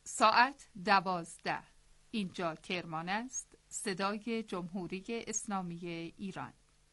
ساعت 12. اینجا کرمان است، صدای جمهوری اسلامی ایران.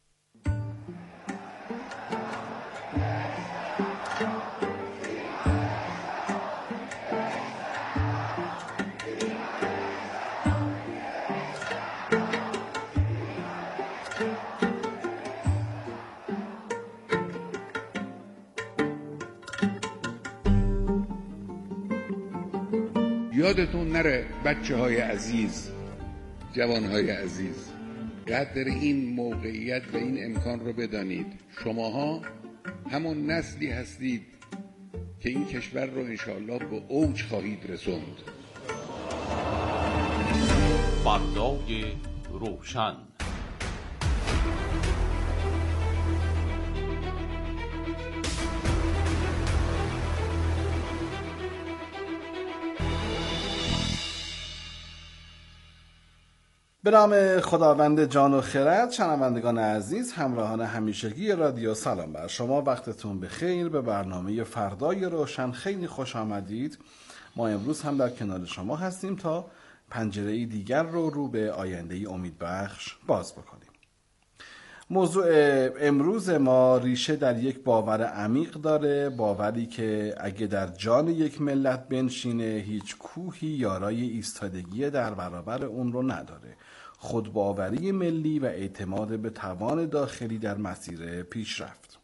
یادتون نره بچه های عزیز، جوان های عزیز، قدر این موقعیت و این امکان رو بدانید. شماها همون نسلی هستید که این کشور رو انشاءالله به اوج خواهید رسوند. فردای روشن. به نام خداوند جان و خرد. شنوندگان عزیز، همراهان همیشگی رادیو، سلام بر شما، وقتتون بخیر. به برنامه فردای روشن خیلی خوش آمدید. ما امروز هم در کنار شما هستیم تا پنجره دیگر رو به آینده امیدبخش باز بکنیم. موضوع امروز ما ریشه در یک باور عمیق داره، باوری که اگه در جان یک ملت بنشینه هیچ کوهی یارای ایستادگی در برابر اون رو نداره: خودباوری ملی و اعتماد به توان داخلی در مسیر پیشرفت.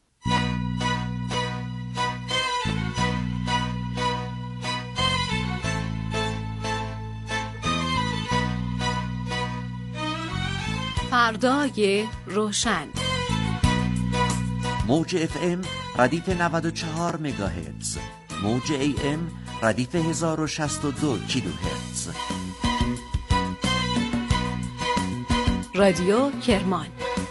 فردای روشن. موج FM ردیف 94 مگاهرتز، موج AM ردیف 1062 کیلوهرتز. رادیو کرمان.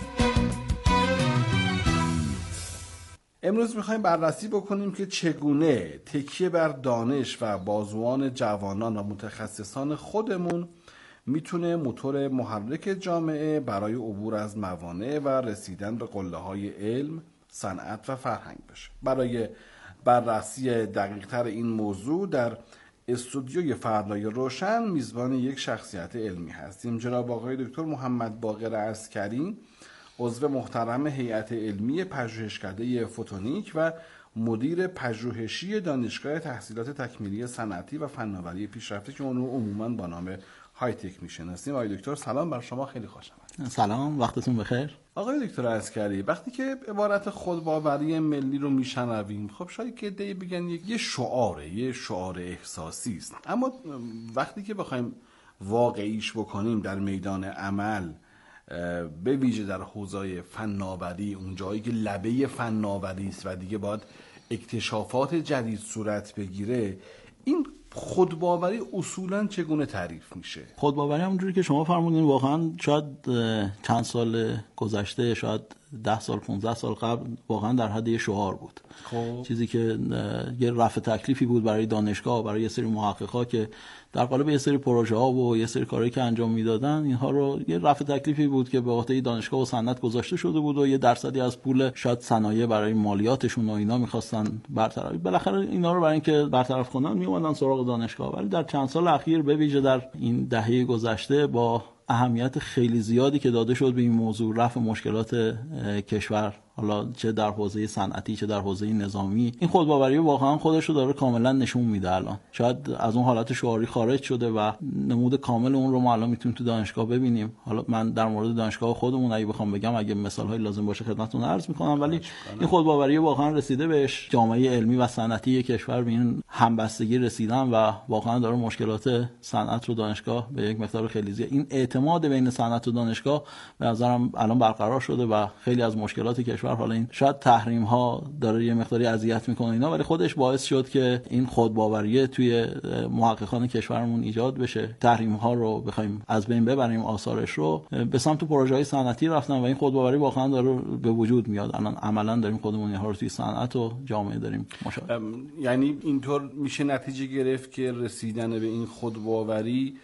امروز میخوایم بررسی بکنیم که چگونه تکیه بر دانش و بازوان جوانان و متخصصان خودمون میتونه موتور محرک جامعه برای عبور از موانع و رسیدن به قله‌های علم، صنعت و فرهنگ بشه. برای بررسی دقیق‌تر این موضوع در استودیوی فردای روشن میزبان یک شخصیت علمی هستیم، جناب آقای دکتر محمد باقر عسکری، عضو محترم هیئت علمی پژوهشکده فوتونیک و مدیر پژوهشی دانشگاه تحصیلات تکمیلی صنعتی و فناوری پیشرفته که اون رو عموماً با نام های تک میشناسیم. آقای دکتر سلام بر شما، خیلی خوش آمدید. سلام، وقتتون بخیر. آقای دکتر عسکری، وقتی که عبارت خودباوری ملی رو میشنویم، خب شاید که دی بگن یه شعار احساسی است، اما وقتی که بخوایم واقعیش بکنیم در میدان عمل، به ویژه در حوزه فناوری، اون جایی که لبه فناوری است و دیگه باید اکتشافات جدید صورت بگیره، این خودباوری اصولاً چگونه تعریف میشه؟ خودباوری همونجوری که شما فرمودین واقعاً شاید چند سال گذشته، شاید 10 سال 15 سال قبل واقعاً در حد یه شعار بود. چیزی که یه رفع تکلیفی بود برای دانشگاه، برای یه سری محققا که در قالب یه سری پروژه ها و یه سری کارهایی که انجام میدادن، اینها رو یه رفع تکلیفی بود که به عهده دانشگاه و صنعت گذاشته شده بود و یه درصدی از پول شاید صنایع برای مالیاتشون و اینا می‌خواستن برطرف. بالاخره اینا رو برای اینکه برطرف کنن میومدن سراغ دانشگاه. ولی در چند سال اخیر به ویژه در این دهه گذشته با اهمیت خیلی زیادی که داده شد به این موضوع، رفع مشکلات کشور، حالا چه در حوزه صنعتی چه در حوزه نظامی، این خودباوری واقعا خودش رو داره کاملا نشون میده. الان شاید از اون حالت شعاری خارج شده و نمود کامل اون رو ما الان میتونیم تو دانشگاه ببینیم. حالا من در مورد دانشگاه خودمون اگه بخوام بگم، اگه مثال‌های لازم باشه خدمتتون عرض میکنم، ولی این خودباوری واقعا رسیده بهش جامعه علمی و صنعتی کشور به این همبستگی رسیدن و واقعا داره مشکلات صنعت رو دانشگاه به یک مقدار خیلی زیاد، این اعتماد بین صنعت و دانشگاه به نظرم الان برقرار شده و خیلی از مشکلات کشور، حالا این شاید تحریم ها داره یه مقداری اذیت میکنه اینا، ولی خودش باعث شد که این خودباوری توی محققان کشورمون ایجاد بشه. تحریم ها رو بخوایم از بین ببریم، آثارش رو به سمت پروژه های صنعتی رفتن و این خودباوری واقعا داره به وجود میاد. الان عملا داریم خودمون اینها رو توی صنعت و جامعه داریم مشاهده. یعنی اینطور میشه نتیجه گرفت که رسیدن به این خودباوری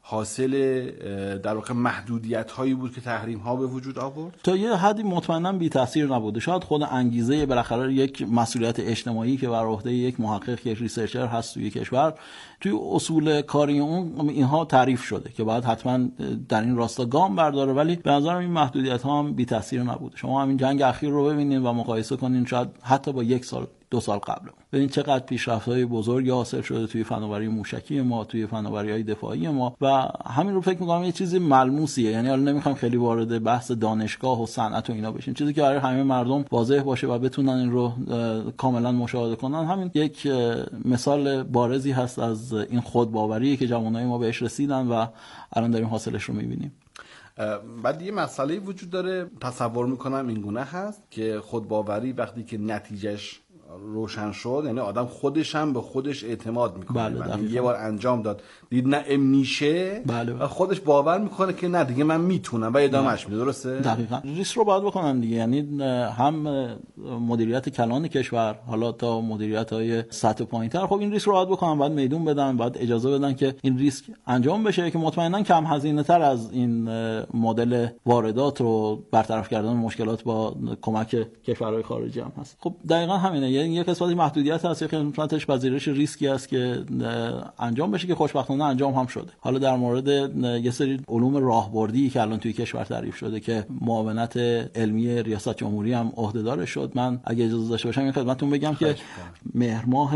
حاصل در واقع محدودیت هایی بود که تحریم ها به وجود آورد؟ تا یه حدی مطمئنا بی تاثیر نبوده. شاید خود انگیزه بالاخره یک مسئولیت اجتماعی که بر عهده یک محقق، یک ریسرچر هست توی کشور، توی اصول کاری اون اینها تعریف شده که باید حتما در این راستا گام برداره، ولی به نظرم این محدودیت ها هم بی تاثیر نبوده. شما همین جنگ اخیر رو ببینید و مقایسه کنین شاید حتی با 1 سال 2 سال قبل، ببین چقدر پیشرفت‌های بزرگی حاصل شده توی فناوری موشکی ما، توی فناوری‌های دفاعی ما، و همین رو فکر می‌کنم یه چیزی ملموسیه. یعنی حالا نمی‌خوام خیلی وارد بحث دانشگاه و صنعت و اینا بشیم، چیزی که برای همه مردم واضح باشه و بتونن این رو کاملا مشاهده کنن. همین یک مثال بارزی هست از این خودباوری که جوانای ما بهش رسیدن و الان داریم حاصلش رو می‌بینیم. بعد یه مسئله وجود داره، تصور میکنم این گونه هست که خودباوری وقتی که نتیجهش روشن شد، یعنی آدم خودش هم به خودش اعتماد میکنه. بله، یه بار انجام داد، دید نه میشه، بله، و خودش باور میکنه که نه دیگه من میتونم و ادامهش میده. درسته؟ دقیقاً. ریسک رو باید بکنن دیگه، یعنی هم مدیریت کلان کشور حالا تا مدیریت‌های سطح پایین‌تر، خب این ریسک رو باید بکنن، باید میدون بدن، باید اجازه بدن که این ریسک انجام بشه که مطمئناً کم هزینه‌تر از این مدل واردات رو برطرف کردن مشکلات با کمک کشورهای خارجی هم هست. خب دقیقاً همینه، یعنی یک قسمتی محدودیت هست، یک قسمتش پذیرش ریسکی است که انجام بشه که خوشبختانه انجام هم شده. حالا در مورد یه سری علوم راهبردی که الان توی کشور تعریف شده که معاونت علمی ریاست جمهوری هم عهدهدارش شد، من اگه اجازه داشته باشم این خدمتتون بگم که مهر ماه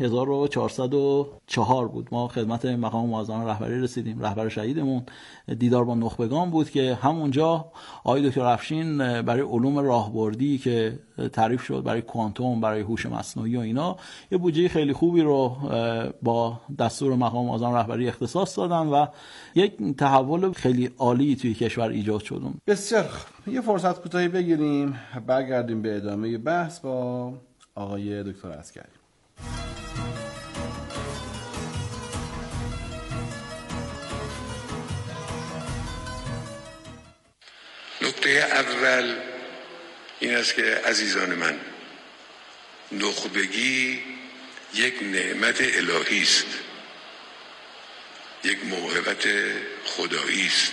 1404 بود ما خدمت مقام معظم رهبری رسیدیم. رهبر شهیدمون دیدار با نخبگان بود که همونجا آقای دکتر افشین برای علوم راهبردی که تعریف شد، برای کوانتوم، برای هوش مصنوعی و اینا، یه بودجه خیلی خوبی رو با دستور مقام معظم رهبری اختصاص دادن و یک تحول خیلی عالی توی کشور ایجاد شد. بسیار خوب، یه فرصت کوتاهی بگیریم، برگردیم به ادامه بحث با آقای دکتر عسکری. نکته اول این است که عزیزان من، نخبگی یک نعمت الهی است، یک موهبت خدایی است.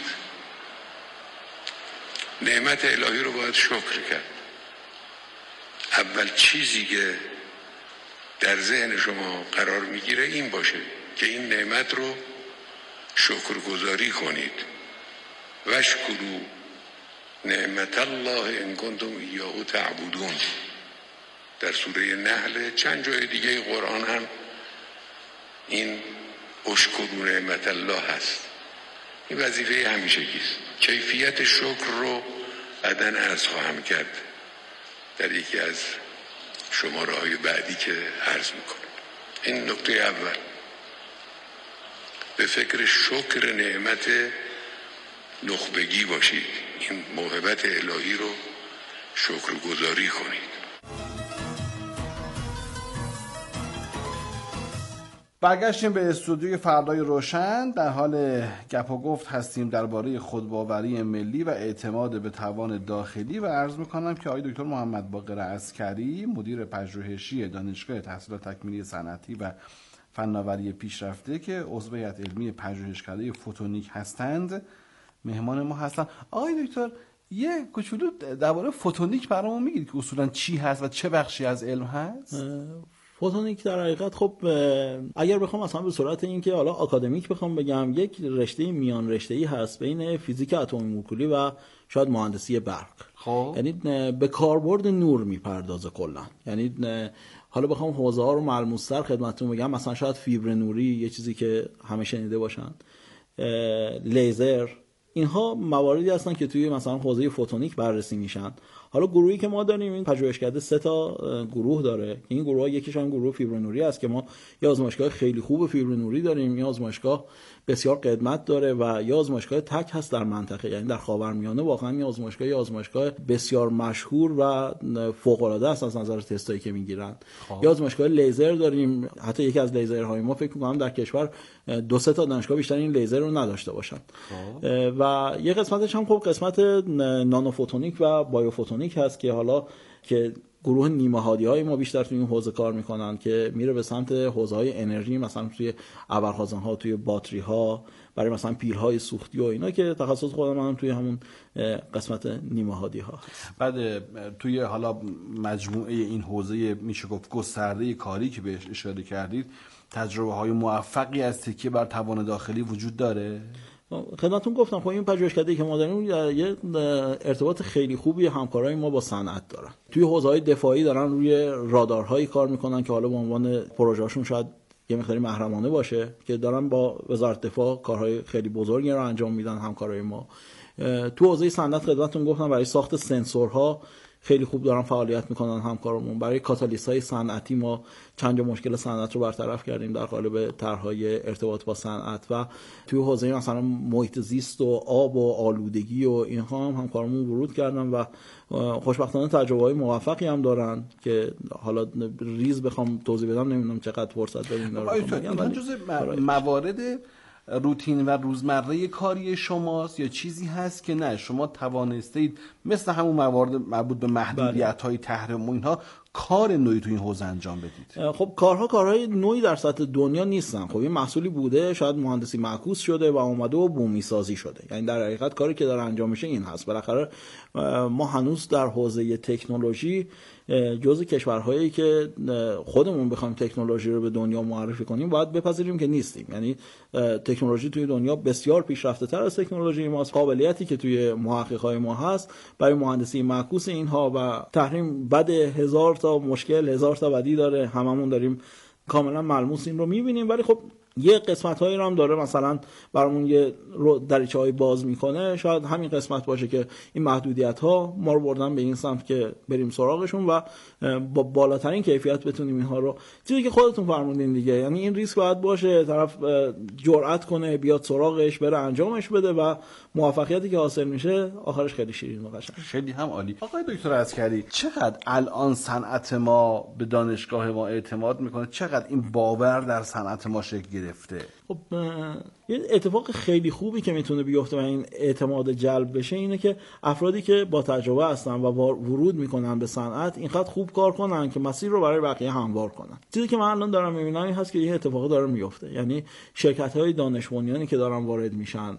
نعمت الهی رو باید شکر کرد. اول چیزی که در ذهن شما قرار میگیره این باشه که این نعمت رو شکرگزاری کنید. واشکروا نعمت الله ان کنتم ایاه تعبدون. در سوره نحل، چند جای دیگه قرآن هم این اشکروا نعمت الله هست. این وظیفه همیشگیست. کیفیت شکر رو بعداً عرض خواهم کرد در یکی از شماره‌های بعدی که عرض میکنم. این نکته اول. به فکر شکر نعمت نخبگی باشید، این موهبت الهی رو شکرگزاری کنید. برگشتیم به استودیوی فردای روشن. در حال گپ و گفت هستیم درباره خودباوری ملی و اعتماد به توان داخلی و عرض میکنم که آقای دکتر محمد باقر عسکری، مدیر پژوهشی دانشگاه تحصیلات تکمیلی صنعتی و فناوری پیشرفته که عضو هیئت علمی پژوهشکده فوتونیک هستند، مهمان ما هستند. آقای دکتر، یه کوچولو درباره فوتونیک برامون میگید که اصولا چی هست و چه بخشی از علم هست؟ فوتونیک در حقیقت خب اگر بخوام مثلا به صورت این که حالا آکادمیک بخوام بگم، یک رشته میان رشته‌ای هست بین فیزیک اتمی مولکولی و شاید مهندسی برق. خب یعنی به کاربرد نور میپردازه کلا. یعنی حالا بخوام حوزه ها رو ملموس‌تر خدمتتون بگم، مثلا شاید فیبر نوری، یه چیزی که همه شنیده باشن، لیزر، اینها مواردی هستن که توی مثلا حوزه فوتونیک بررسی میشن. حالا گروهی که ما داریم، این پژوهشکده 3 تا گروه داره. این گروه‌ها یکیش هم گروه فیبر نوری است که ما یه آزمایشگاه خیلی خوب فیبر نوری داریم، یه آزمایشگاه بسیار قدمت داره و یه آزمایشگاه تک هست در منطقه، یعنی در خاورمیانه. واقعا یه آزمایشگاه بسیار مشهور و فوق‌العاده است از نظر تستایی که میگیرن. یه آزمایشگاه لیزر داریم، حتی یکی از لیزرهای ما فکر می‌کنم در کشور 2-3 تا دانشگاه بیشتر این لیزر رو نداشته باشن. و یه قسمتش هم خب قسمت نانو فوتونیک و بایو فوتونیک هست که حالا که گروه نیمه‌هادی‌های ما بیشتر توی این حوزه کار میکنن که میره به سمت حوزه‌های انرژی، مثلا توی ابرخازن‌ها، توی باتری‌ها، برای مثلا پیل‌های سوختی و اینا که تخصص خودم هم توی همون قسمت نیمه‌هادی‌ها هست. بعد توی حالا مجموعه این حوزه میشه گفت گسترده کاری که بهش اشاره کردید، تجربه‌های موفقی از تکیه بر توان داخلی وجود داره؟ خدمتتون گفتم خب این پژوهشکده‌ای که ما داریم یه ارتباط خیلی خوبی همکارای ما با صنعت دارن. توی حوزه‌های دفاعی دارن روی رادارهایی کار میکنن که حالا به عنوان پروژه‌شون شاید یه مقداری محرمانه باشه که دارن با وزارت دفاع کارهای خیلی بزرگی رو انجام میدن همکارای ما. تو حوزه صنعت خدمتتون گفتم برای ساخت سنسورها خیلی خوب دارن فعالیت میکنن همکارمون. برای کاتالیست‌های صنعتی ما چند جا مشکل صنعت رو برطرف کردیم در قالب طرح‌های ارتباط با صنعت. و توی حوزه مثلا محیط زیست و آب و آلودگی و اینها هم همکارمون ورود کردن و خوشبختانه تجربه‌های موفقی هم دارن که حالا ریز بخوام توضیح بدم نمیدونم چقدر فرصت داریم. این جزء موارد روتین و روزمره کاری شماست یا چیزی هست که نه شما توانستید مثل همون موارد مربوط به محدودیت‌های تحریم و اینها کار نوعی تو این حوزه انجام بدید؟ خب کارهای نوعی در سطح دنیا نیستن. خب این محصولی بوده، شاید مهندسی معکوس شده و اومده و بومی سازی شده. یعنی در حقیقت کاری که داره انجام میشه این هست. بالاخره ما هنوز در حوزه تکنولوژی جزء کشورهایی که خودمون بخوایم تکنولوژی رو به دنیا معرفی کنیم باید بپذیریم که نیستیم. یعنی تکنولوژی توی دنیا بسیار پیشرفته تر از تکنولوژی ماست. قابلیتی که توی محققای ما هست برای مهندسی معکوس اینها و تحریم بد 1000 تا مشکل 1000 تا بدی داره، هممون داریم کاملا ملموس این رو میبینیم. ولی خب یه قسمت‌هایی رو هم داره مثلا برامون یه دریچه‌های باز میکنه. شاید همین قسمت باشه که این محدودیت‌ها ما رو بردن به این سمت که بریم سراغشون و با بالاترین کیفیت بتونیم اینها رو، چیزی که خودتون فرمودین دیگه، یعنی این ریسک باید باشه، طرف جرأت کنه بیاد سراغش، بره انجامش بده و موفقیتی که حاصل میشه آخرش خیلی شیرین و قشنگ. خیلی هم عالی. آقای دکتر عسکری، چقدر الان صنعت ما به دانشگاه ما اعتماد میکنه؟ چقدر این باور در صنعت ما شکل گرفته؟ خب یه اتفاق خیلی خوبی که میتونه بیفته و این اعتماد جلب بشه اینه که افرادی که با تجربه هستن و ورود میکنن به صنعت اینقدر خوب کار کنن که مسیر رو برای بقیه هموار کنن. چیزی که من الان دارم میبینم این هست که این اتفاق داره میفته. یعنی شرکت‌های دانش بنیانی که دارن وارد میشن،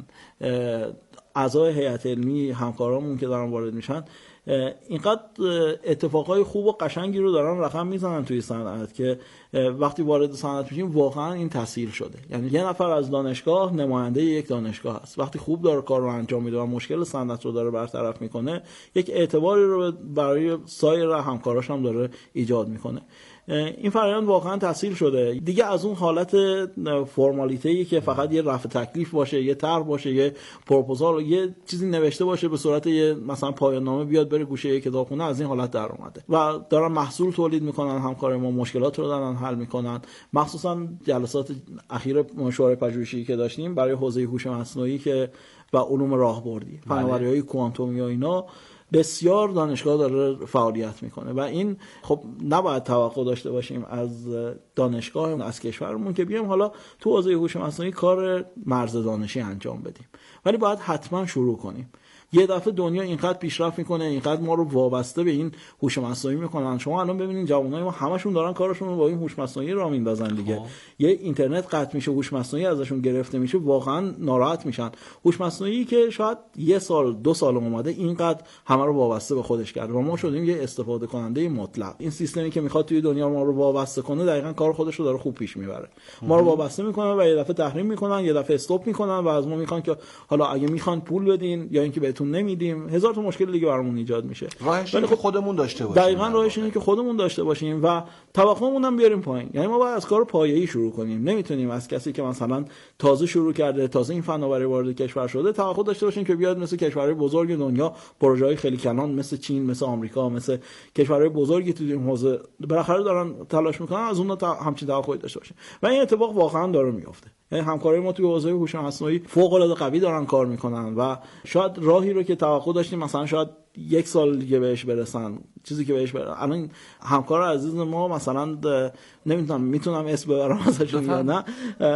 اعضای هیئت علمی همکارامون که دارن وارد میشن، اینقدر اتفاقای خوب و قشنگی رو دارن رقم میزنن توی صنعت که وقتی وارد صنعت میشیم واقعا این تسهیل شده. یعنی یه نفر از دانشگاه نماینده یک دانشگاه است، وقتی خوب داره کار رو انجام میده و مشکل صنعت رو داره برطرف میکنه، یک اعتباری رو برای سایر همکاراش هم داره ایجاد میکنه. این فرآیند واقعا تسهیل شده دیگه. از اون حالت فرمالیته‌ای که فقط یه رفع تکلیف باشه، یه طرح باشه، یه پروپوزال، یه چیزی نوشته باشه به صورت یه مثلا پایان نامه بیاد بره گوشه یه کتابخونه، از این حالت در اومده و دارن محصول تولید میکنن. همکار ما مشکلات رو دارن حل میکنن. مخصوصا جلسات اخیر مشاوره پژوهشی که داشتیم برای حوزه هوش مصنوعی که و علوم راهبردی، فناوری‌های کوانتومی و اینا، بسیار دانشگاه داره فعالیت میکنه و این خب نباید توقع داشته باشیم از دانشگاه از کشورمون که بیایم حالا تو حوزه هوش مصنوعی کار مرز دانشی انجام بدیم، ولی باید حتما شروع کنیم. یه دفعه دنیا اینقدر پیشرفت میکنه، اینقدر ما رو وابسته به این هوش مصنوعی میکنن. شما الان ببینید جوانای ما همشون دارن کارشون رو با این هوش مصنوعی راه میندازن دیگه. یه اینترنت قطع میشه، هوش مصنوعی ازشون گرفته میشه، واقعا ناراحت میشن. هوش مصنوعی که شاید یه سال 2 سال اومده اینقدر همه رو وابسته به خودش کرده و ما شدیم یه استفاده کننده مطلق. این سیستمی که میخواد توی دنیا ما رو وابسته کنه دقیقاً کار خودش رو داره خوب پیش میبره. ما رو وابسته میکنه و یه دفعه تحریم میکنن، یه دفعه استاپ میکنن و از ما میخوان که حالا اگه میخوان پول بدین یا اینکه بهتون نمیدیم، هزار تا مشکل دیگه برامون ایجاد میشه. راهش اینه که خودمون داشته باشیم. دقیقاً راهش اینه که خودمون داشته باشیم و توقعمون هم بیاریم پایین. یعنی ما باید از کار پایه‌ای شروع کنیم. نمیتونیم از کسی که مثلا تازه شروع کرده، تازه این فناوری وارد کشور شده، توقع داشته باشیم که بیاد مثل کشورهای بزرگ دنیا پروژه‌های خیلی کلان مثل چین، مثل آمریکا، مثل کشورهای بزرگی تو این حوزه بالاخره دارن تلاش میکنن، از اونها همچین توقعی داشته باشیم. و این اتفاق واقعا داره میفته. یعنی همکارای ما توی حوزه هوش مصنوعی فوق‌العاده قوی دارن کار میکنن و شاید راهی رو که توقع داشتیم مثلا شاید 1 سال دیگه بهش برسن، چیزی که بهش برسن. الان همکار عزیز ما مثلا نمیتونم میتونم اسم ببرم ازشون یا نه،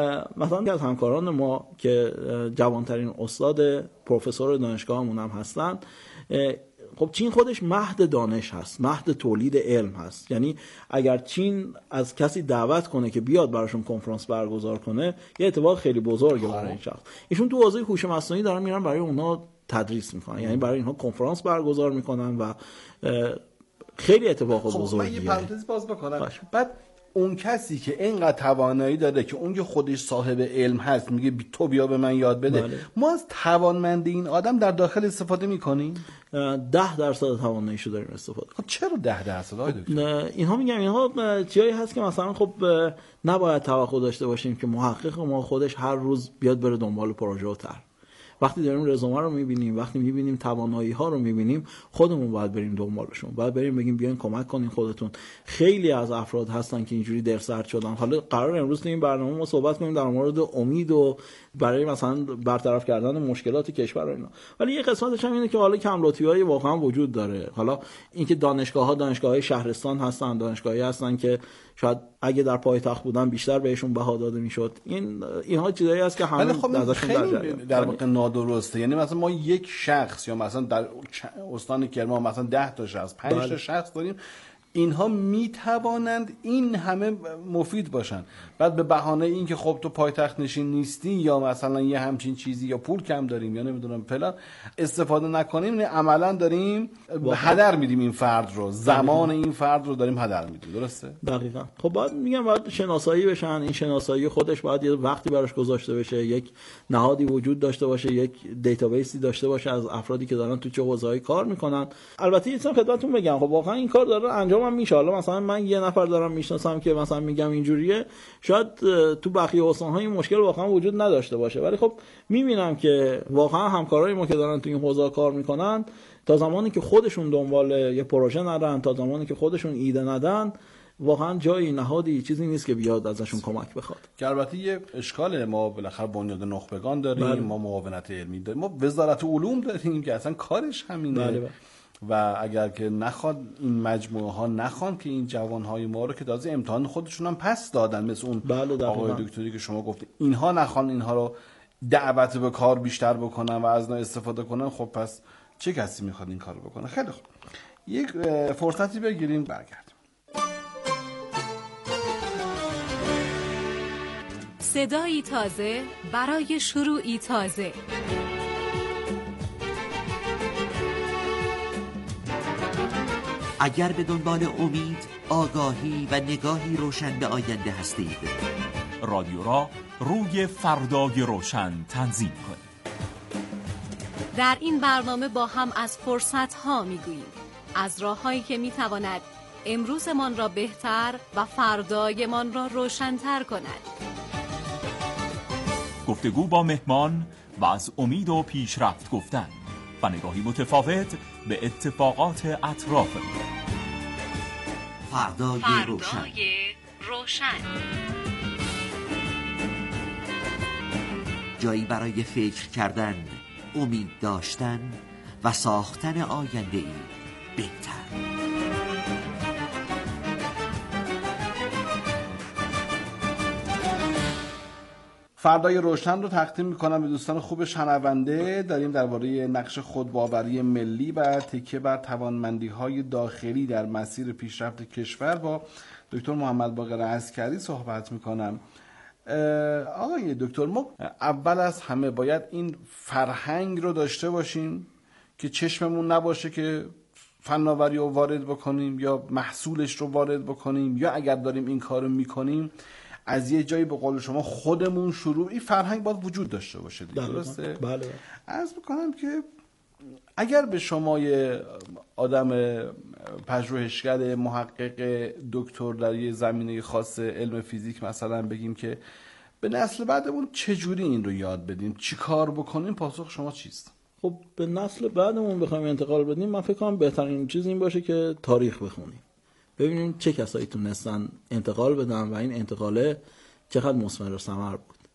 مثلا از همکاران ما که جوانترین استاد پروفسور دانشگاهمون هم هستن، خب چین خودش مهد دانش هست، مهد تولید علم هست. یعنی اگر چین از کسی دعوت کنه که بیاد براشون کنفرانس برگزار کنه، یه اتفاق خیلی بزرگه برای این شخص. ایشون تو حوزه هوش مصنوعی دارن میرن برای اونها تدریس میکنن، یعنی برای اینها کنفرانس برگزار میکنن و خیلی اتفاق بزرگیه. من یه پرانتز باز بکنم. بعد اون کسی که اینقدر توانایی داره که اون که خودش صاحب علم هست میگه تو بیا به من یاد بده، بله. ما از توانمندی این آدم در داخل استفاده میکنیم؟ 10% تواناییشو داریم استفاده. خب چرا 10% آقای دکتر؟ اینها میگم اینها چیزایی هست که مثلا خب نباید توقع داشته باشیم که محقق ما خودش هر روز بیاد بره دنبال پروژه و طرح. وقتی داریم رزومه رو میبینیم، وقتی میبینیم توانایی ها رو میبینیم، خودمون باید بریم دنبالشون، باید بریم بگیم بیاین کمک کنین خودتون. خیلی از افراد هستن که اینجوری درسرد شدن. حالا قرار امروز تو این برنامه ما صحبت کنیم در مورد امید و برای مثلا برطرف کردن مشکلات کشور و اینا، ولی یه قسمتش هم اینه که حالا کم لطفی‌های واقعا وجود داره. حالا اینکه دانشگاه‌های شهرستان هستن، دانشگاهی هستن که شاید اگه در پایتخت بودن بیشتر بهشون بها داده میشد. اینها چیزایی هست که همه خب ازشون در واقع نادرسته. یعنی مثلا ما یک شخص یا مثلا در استان کرمان مثلا 10 تا شخص 5 تا شخص داریم، اینها میتوانند این همه مفید باشن، بعد به بهانه این که خب تو پایتخت نشین نیستی یا مثلا یه همچین چیزی یا پول کم داریم یا نمیدونم فلان استفاده نکنیم، نه عملا داریم هدر میدیم این فرد رو، زمان این فرد رو داریم هدر میدیم. درسته؟ دقیقاً. خب باید شناسایی بشن. این شناسایی خودش باید یه وقتی براش گذاشته بشه، یک نهادی وجود داشته باشه، یک دیتابیسی داشته باشه از افرادی که دارن تو چه حوزه‌ای کار میکنن. البته یه چیزی خدمتتون بگم، خب واقعا این کار داره انجام هم میشه. حالا مثلا من یه نفر دارم میشناسم که مثلا میگم اینجوریه، شاید تو بقیه استان‌ها این مشکل واقعا وجود نداشته باشه، ولی خب میبینم که واقعا همکارای ما که دارن تو این حوزه کار میکنن، تا زمانی که خودشون دنبال یه پروژه ندن، تا زمانی که خودشون ایده ندن، واقعا جایی نهادی چیزی نیست که بیاد ازشون کمک بخواد. که البته یه اشکاله، ما بالاخره بنیاد نخبگان داریم، ما معاونت علمی داریم، ما وزارت علوم داریم که اصلا کارش همینه. و اگر که نخواد این مجموعه ها نخوان که این جوان های ما رو که تازه امتحان خودشون هم پس دادن، مثل اون آقای دکتری که شما گفتید، اینها نخوان اینها رو دعوت به کار بیشتر بکنن و از اینا استفاده کنن، خب پس چه کسی میخواد این کارو بکنه؟ خیلی خوب، یک فرصتی بگیریم برگردیم. صدایی تازه برای شروعی تازه. اگر به دنبال امید، آگاهی و نگاهی روشن به آینده هستید، رادیو را روی فردای روشن تنظیم کنید. در این برنامه با هم از فرصت‌ها می‌گوییم، از راه‌هایی که می‌تواند امروزمان را بهتر و فردایمان را روشن‌تر کند. گفتگو با مهمان و از امید و پیشرفت گفتن و نگاهی متفاوت به اتفاقات اطرافمون. فردای روشن. جایی برای فکر کردن، امید داشتن و ساختن آینده‌ای بهتر. فردای روشن رو تقدیم میکنم به دوستان خوب شنونده. داریم درباره نقش خودباوری ملی و تکیه بر توانمندی‌های داخلی در مسیر پیشرفت کشور با دکتر محمد باقر عسکری صحبت میکنم. آقای دکتر، ما اول از همه باید این فرهنگ رو داشته باشیم که چشممون نباشه که فناوری رو وارد بکنیم یا محصولش رو وارد بکنیم، یا اگر داریم این کار رو میکنیم از یه جایی به قول شما خودمون شروع، این فرهنگ باید وجود داشته باشه دیگه. درسته؟ بله. عرض میکنم که اگر به شما یه آدم پژوهشگر محقق دکتر در یه زمینه خاص علم فیزیک مثلا بگیم که به نسل بعدمون چجوری این رو یاد بدیم، چی کار بکنیم، پاسخ شما چیست؟ خب به نسل بعدمون بخوایم انتقال بدیم، من فکر کنم بهترین چیز این باشه که تاریخ بخونیم، ببینیم چه کسایی تونستن انتقال بدن و این انتقاله چقدر مثمر و ثمر بود.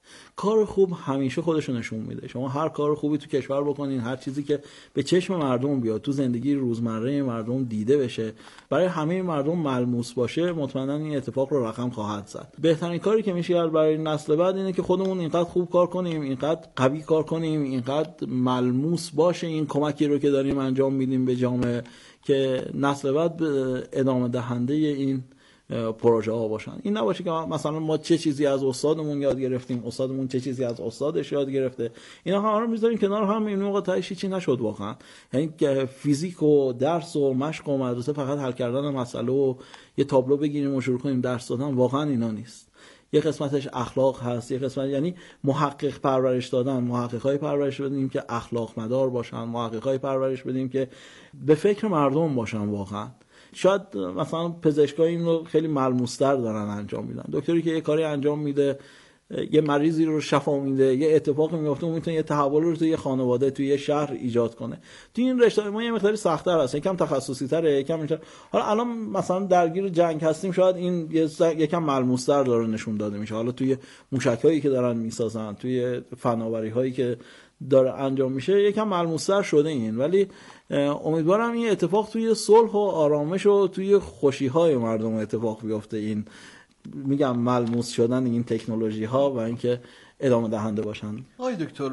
کار خوب همیشه خودش نشون میده. شما هر کار خوبی تو کشور بکنین، هر چیزی که به چشم مردم بیاد، تو زندگی روزمره مردم دیده بشه، برای همه مردم ملموس باشه، مطمئنا این اتفاق رو رقم خواهد زد. بهترین کاری که میشه برای نسل بعد اینه که خودمون اینقدر خوب کار کنیم، اینقدر قوی کار کنیم، اینقدر ملموس باشه این کمکی رو که داریم انجام میدیم به جامعه که نسل بعد ادامه دهنده این پروژه ها باشن. این نباشه که مثلا ما چه چیزی از استادمون یاد گرفتیم، استادمون چه چیزی از استادش یاد گرفته، اینا همه رو میذاریم کنار هم، این موقع تهش چیزی نشد واقعا. یعنی فیزیک و درس و مشق و مدرسه فقط حل کردن مسئله و یه تابلو بگیریم و شروع کنیم درس دادن، واقعا اینا نیست. یه قسمتش اخلاق هست، یه قسمت یعنی محقق پرورش دادن، محققای پرورش بدیم که اخلاق مدار باشن، محققای پرورش بدیم که به فکر مردم باشن. واقعا شاید مثلا پزشکای این رو خیلی ملموس‌تر دارن انجام میدن. دکتری که یه کاری انجام میده، یه مریضی رو شفا میده، یه اتفاقی میفته، اون میتونه یه تحول رو توی یه خانواده، توی یه شهر ایجاد کنه. توی این رشته ما یه مقداری سخت‌تر هست، یکم تخصصی‌تره، یکم اینطور. حالا الان مثلا درگیر جنگ هستیم، شاید این یکم ملموس‌تر داره نشون داده میشه. حالا توی موشک‌هایی که دارن میسازن، توی فناوری‌هایی که داره انجام میشه، یکم ملموس‌تر شده این. ولی امیدوارم این اتفاق توی صلح و آرامش و توی خوشی‌های مردم اتفاق بیفته. این میگم ملموس شدن این تکنولوژی ها و اینکه ادامه دهنده باشن. آقای دکتر،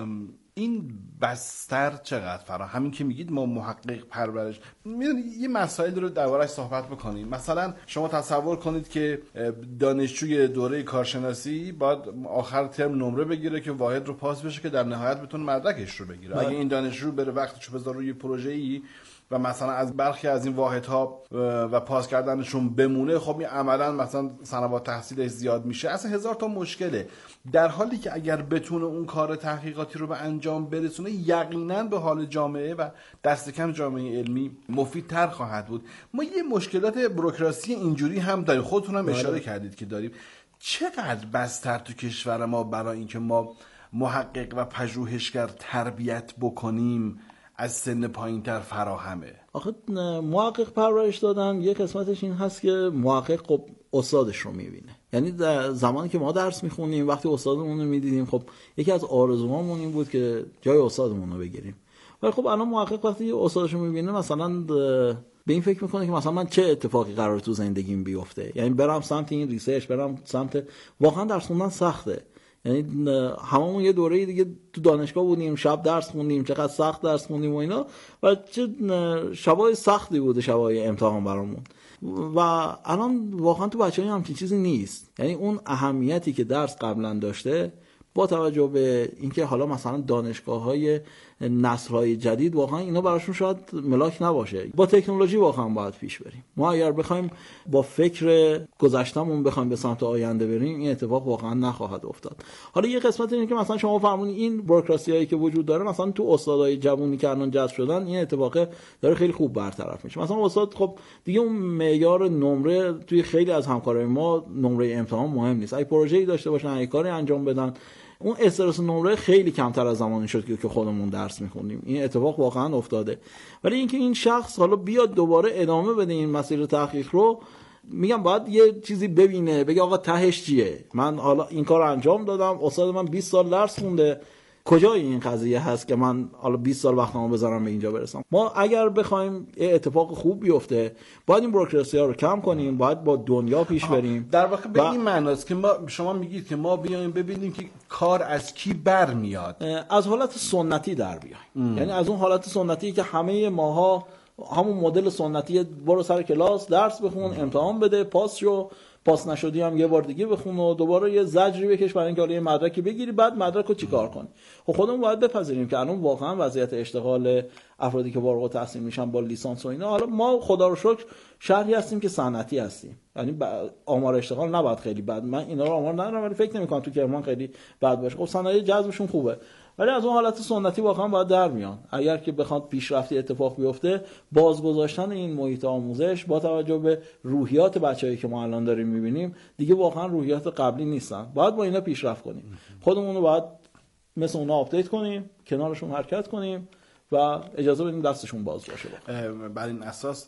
این بستر چقدر همین که میگید ما محقق پرورش، میدونید یه مسائل رو درباره‌اش صحبت بکنیم. مثلا شما تصور کنید که دانشجوی دوره کارشناسی باید آخر ترم نمره بگیره که واحد رو پاس بشه که در نهایت بتونه مدرکش رو بگیره. اگه این دانشجو بره وقتشو بذاره روی پروژه‌ای و مثلا از برخی از این واحدها و پاس کردنشون بمونه، خب این عملا مثلا سنوات تحصیلش زیاد میشه، اصلا هزار تا مشکله. در حالی که اگر بتونه اون کار تحقیقاتی رو به انجام برسونه، یقینا به حال جامعه و دست کم جامعه علمی مفیدتر خواهد بود. ما یه مشکلات بوروکراسی اینجوری هم داریم، خودتون هم اشاره کردید که داریم. چقدر بستر تو کشور ما برای اینکه ما محقق و پژوهشگر تربیت بکنیم از سن پایین‌تر فراهمه؟ آخه محقق پرورش دادن یه قسمتش این هست که محقق خب استادش رو میبینه. یعنی در زمانی که ما درس میخونیم، وقتی استادمون رو میدیدیم، خب یکی از آرزوهامون این بود که جای استادمون رو بگیریم. ولی خب الان محقق وقتی استادش رو میبینه، مثلا به این فکر میکنه که مثلا من چه اتفاقی قراره تو زندگیم بیفته، یعنی برم سمت این ریسرچ، برم سمت، واقعا درس خوندن سخته. یعنی هممون یه دوره دیگه تو دانشگاه بودیم، شب درس خوندیم، چقدر سخت درس خوندیم و اینا، و چه شبای سختی بوده شبای امتحان برامون. و الان واقعا تو بچه‌ها همچین چیزی نیست. یعنی اون اهمیتی که درس قبلا داشته، با توجه به اینکه حالا مثلا دانشگاه‌های نسل‌های جدید واقعا اینا براشون شاید ملاک نباشه، با تکنولوژی واقعا باید پیش بریم. ما اگر بخوایم با فکر گذشتهمون بخوایم به سمت آینده بریم، این اتفاق واقعا نخواهد افتاد. حالا یه قسمت اینه که مثلا شما فرمودین این بوروکراسیایی که وجود داره، مثلا تو استادای جوونی که الان جذب شدن، این اتفاق داره خیلی خوب برطرف میشه. مثلا استاد خب دیگه اون معیار نمره توی خیلی از همکارای ما، نمره امتحان مهم نیست. اگه پروژه‌ای داشته باشن، اگه کاری انجام بدن، اون استرس نمره خیلی کمتر از زمانی شد که خودمون درس میخونیم. این اتفاق واقعا افتاده. ولی اینکه این شخص حالا بیاد دوباره ادامه بده این مسیر تحقیق رو، میگم باید یه چیزی ببینه، بگه آقا تهش چیه، من حالا این کار انجام دادم، استاد من 20 سال درس خونده، کجای این قضیه هست که من حالا 20 سال وقتمو بذارم به اینجا برسم. ما اگر بخوایم یه اتفاق خوب بیفته، باید این بوروکراسی ها رو کم کنیم، باید با دنیا پیش بریم. در واقع به این معناست که شما میگید که ما بیایم ببینیم که کار از کی برمیاد، از حالت سنتی در بیایم. یعنی از اون حالت سنتی که همه ماها همون مدل سنتی، برو سر کلاس درس بخون، امتحان بده، پاس شو، پاس نشدی هم یه بار دیگه بخون و دوباره یه زجری بکش برای اینکه حالا یه مدرکی بگیری، بعد مدرک رو چیکار کنی. خب خودمون باید بپذیریم که الان واقعا وضعیت اشتغال افرادی که فارغ التحصیل میشن با لیسانس و اینا، حالا ما خدا رو شکر شهری هستیم که صنعتی هستیم، یعنی آمار اشتغال نباید خیلی بد، من اینا رو آمار ندارم ولی فکر نمی‌کنم تو کرمان خیلی بد باشه. خب صنایع جذبشون خوبه، ولی از اون حالت سنتی واقعا باید در میان. اگر که بخواد پیشرفتی اتفاق بیفته، بازگذاشتن این محیط آموزش با توجه به روحیات بچه‌ای که ما الان داریم می‌بینیم، دیگه واقعا روحیات قبلی نیستن. باید با اینا پیشرفت کنیم، خودمون رو باید مثل اونا آپدیت کنیم، کنارشون حرکت کنیم و اجازه بدیم دستشون باز باشه. بر این اساس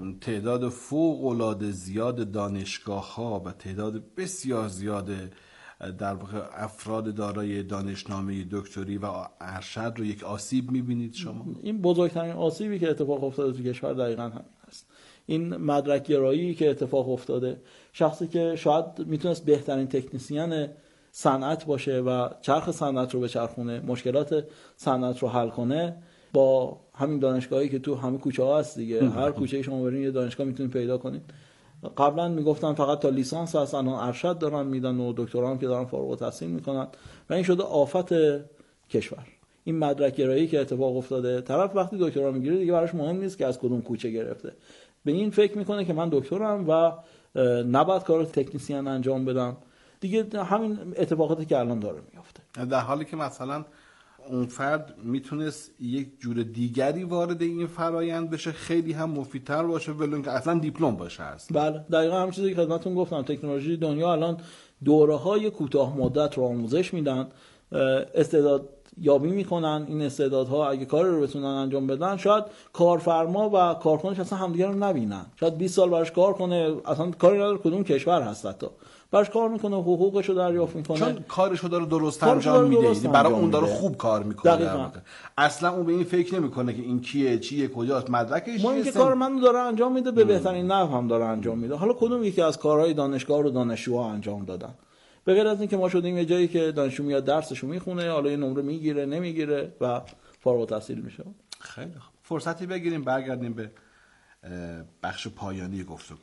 تعداد فوق‌العاده زیاد دانشگاه‌ها و تعداد بسیار زیاد در واقع افراد دارای دانشنامه دکتری و ارشد رو یک آسیب می‌بینید شما؟ این بزرگترین آسیبی که اتفاق افتاده تو کشور دقیقاً همین است. این مدرک گرایی که اتفاق افتاده، شخصی که شاید میتونست بهترین تکنیسیان صنعت باشه و چرخ صنعت رو بچرخونه، مشکلات صنعت رو حل کنه، با همین دانشگاهی که تو همه کوچه ها هست دیگه، هر کوچه شما برین یه دانشگاه میتونید پیدا کنید. قبلا میگفتن فقط تا لیسانس هست، الان ارشد دارن میدن و دکترا هم که دارن فارغ التحصیل میکنن و این شده آفت کشور. این مدرک گرایی که اتفاق افتاده، طرف وقتی دکترا میگیره دیگه براش مهم نیست که از کدوم کوچه گرفته، به این فکر میکنه که من دکترم و نباید کار تکنیسیان انجام بدم دیگه. همین اتفاقاتی که الان داره میفته، در حالی که مثلا اون فرد میتونست یک جور دیگری وارد این فرایند بشه، خیلی هم مفیدتر باشه، ولو اینکه اصلا دیپلم باشه هست. بله دقیقاً همین چیزی که خدمتتون گفتم. تکنولوژی دنیا الان دوره‌های کوتاه مدت رو آموزش میدن، استعداد یابی میکنن. این استعدادها اگه کاری رو بتونن انجام بدن، شاید کارفرما و کارکنش اصلا همدیگه رو نبینن، شاید 20 سال براش کار کنه، اصلا کاری نداره کدوم کشور هست، حتی براش کار میکنه، حقوقش رو دریافت میکنه، چون کارشو داره درست انجام میده، برای اون داره خوب کار میکنه. اصلا اون به این فکر نمیکنه که این کیه، چیه، کجاست، مدرکش چیه. که کار من داره انجام میده، به بهترین نحو هم داره انجام میده. حالا کدوم یکی از کارهای دانشگاه رو دانشجوها انجام دادن؟ به غیر از این که ما شدیم یه جایی که دانشجو میاد درسشو میخونه، حالا یه نمره میگیره نمیگیره و فارغ التحصیل میشه. خیلی خوب، فرصتی بگیریم برگردیم به بخش پایانی گفتگو.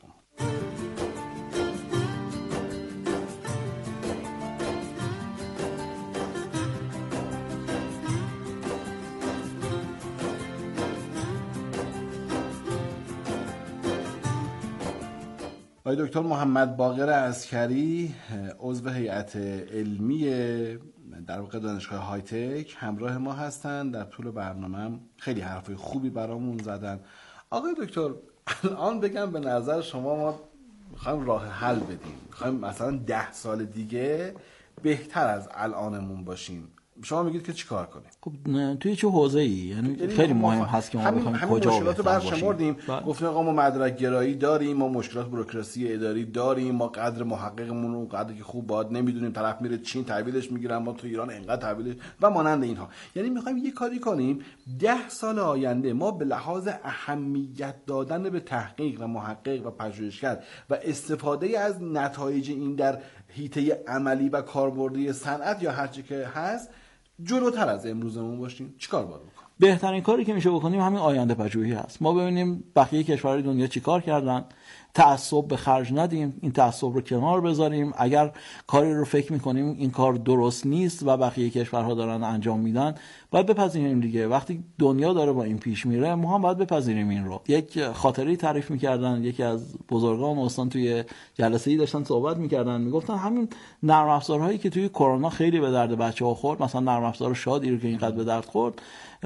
آقای دکتر محمد باقر عسکری، عضو هیئت علمی در واقع دانشگاه های تک، همراه ما هستند. در طول برنامه خیلی حرفای خوبی برامون زدن. آقای دکتر، الان بگم به نظر شما ما میخوایم راه حل بدیم، میخوایم مثلا 10 سال دیگه بهتر از الانمون باشیم، شما میگید که چیکار کنیم؟ خب توی چه حوزه‌ای؟ یعنی خیلی مهم هست که ما بخوایم کجا مشکلات رو برشمردیم، گفتیم آقا ما مدرک گرایی داریم، ما مشکلات بوروکراسی اداری داریم، ما قدر محققمون اون قدری که خوب باید نمیدونیم، طرف میره چین تحویلش میگیرن، ما تو ایران انقدر تحویلش و مانند اینها. یعنی میخوایم یه کاری کنیم 10 سال آینده ما به لحاظ اهمیت دادن به تحقیق و محقق و پژوهشگر و استفاده از نتایج این در حیطه عملی و کاربردی صنعت یا هر چی که هست جلوتر از امروزمون باشیم. چیکار باید بکنیم؟ بهترین کاری که میشه بکنیم همین آینده پژوهی هست. ما ببینیم بقیه کشورهای دنیا چیکار کردن، تعصب به خرج ندیم، این تعصب رو کنار بذاریم. اگر کاری رو فکر میکنیم این کار درست نیست و بقیه کشورها دارن انجام میدن، باید بپذیریم دیگه. وقتی دنیا داره با این پیش میره، ما هم باید بپذیریم این رو. یک خاطری تعریف میکردن یکی از بزرگان استان، توی جلسه‌ای داشتن صحبت میکردن، میگفتن همین نرم افزارهایی که توی کرونا خیلی به درد بچه‌ها خورد، مثلا نرم افزار شادی رو که اینقدر به درد خورد،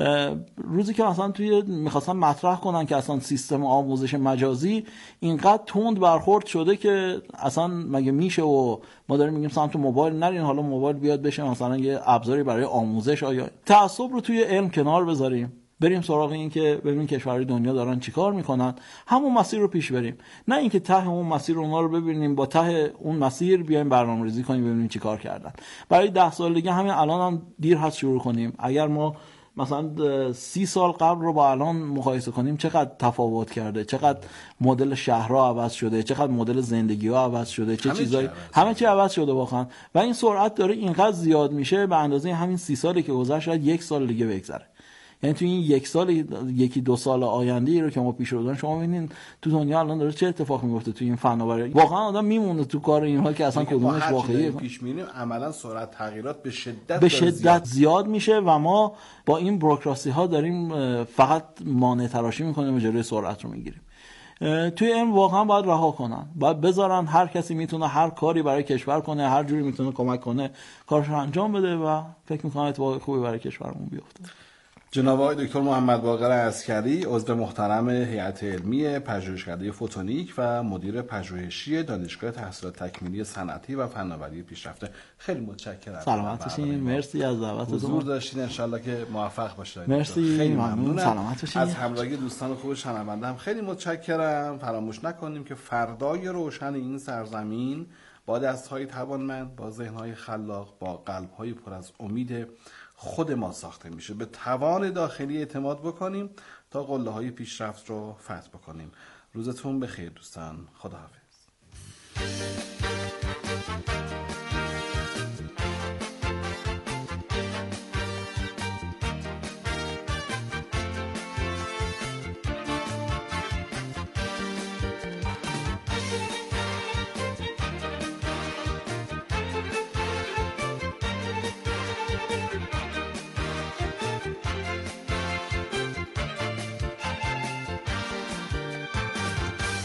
روزی که مثلا توی می‌خواستن مطرح کنن که اصلا سیستم آموزش مجازی اینقدر تند برخورد شده که اصلا مگه میشه و ما داریم میگیم سمت موبایل نرین، حالا موبایل بیاد بشه مثلا یه ابزاری برای آموزش. آیا تعصب رو توی علم کنار بذاریم، بریم سراغ این که ببینیم کشورهای دنیا دارن چیکار میکنن، همون مسیر رو پیش بریم، نه اینکه ته اون مسیر اونا رو ببینیم با ته اون مسیر بیایم برنامه‌ریزی کنیم ببینیم چیکار کردن. برای 10 سال دیگه همین الان هم دیر هست شروع کنیم. اگر ما مثلا 30 سال قبل رو با الان مقایسه کنیم چقدر تفاوت کرده، چقدر مدل شهرها عوض شده، چقدر مدل زندگی ها عوض شده، چه چیزایی همه چی عوض شده واقعا. و این سرعت داره اینقدر زیاد میشه به اندازه همین 30 سالی که گذشت شاید 1 سال دیگه بگذره. یعنی تو این 1 سال، 1-2 سال آینده رو که ما پیش رو داریم، شما ببینید تو دنیا الان داره چه اتفاقی میفته تو این فناوری. واقعا آدم میمونه تو کار اینها که اصلا کدومش واقعیه. پیش می‌بینیم عملا سرعت تغییرات به شدت زیاد میشه و ما با این بوروکراسی ها داریم فقط مانع تراشی میکنیم و جلوی سرعت رو میگیریم. توی این واقعا باید رها کنن، باید بذارن هر کسی میتونه هر کاری برای کشور کنه، هر جوری میتونه کمک کنه کارش رو انجام بده و فکر میکنم اتفاق خوبی برای کشورمون بیفته. جناب آقای دکتر محمد باقر عسکری، عضو محترم هیئت علمی پژوهشکده فوتونیک و مدیر پژوهشی دانشگاه تحصیلات تکمیلی صنعتی و فناوری پیشرفته، خیلی متشکرم. سلامت باشین، مرسی از دعوتتون. حضور داشتین، ان شاءالله که موفق باشید. مرسی، خیلی ممنونم. سلامت باشین. از همراهی دوستان خوب شنونده هم خیلی متشکرم. فراموش نکنیم که فردای روشن این سرزمین با دست‌های توانمند، با ذهن‌های خلاق، با قلب‌های پر از امید خود ما ساخته میشه. به توان داخلی اعتماد بکنیم تا قله‌های پیشرفت رو فتح بکنیم. روزتون بخیر دوستان. خداحافظ.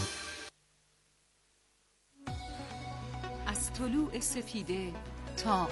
از طلوع سفیده تا